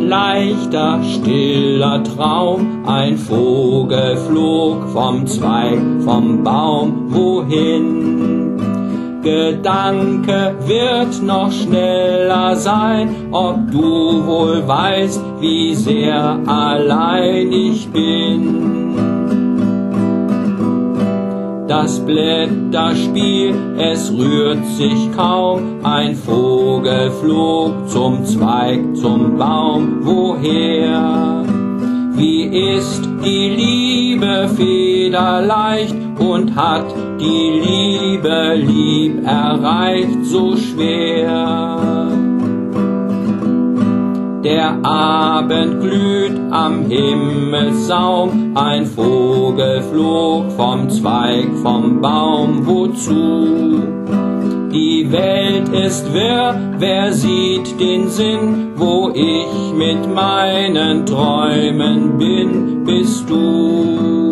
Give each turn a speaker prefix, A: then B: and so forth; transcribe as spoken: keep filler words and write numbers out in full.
A: leichter, stiller Traum, ein Vogel flog vom Zweig, vom Baum, wohin? Gedanke wird noch schneller sein, ob du wohl weißt, wie sehr allein ich bin. Das Blätterspiel, es rührt sich kaum, ein Vogel flog zum Zweig, zum Baum, woher? Wie ist die Liebe federleicht und hat die Liebe lieb erreicht so schwer? Der Abend glüht am Himmelssaum, ein Vogel flog vom Zweig, vom Baum, wozu? Die Welt ist wirr, wer sieht den Sinn, wo ich mit meinen Träumen bin, bist du.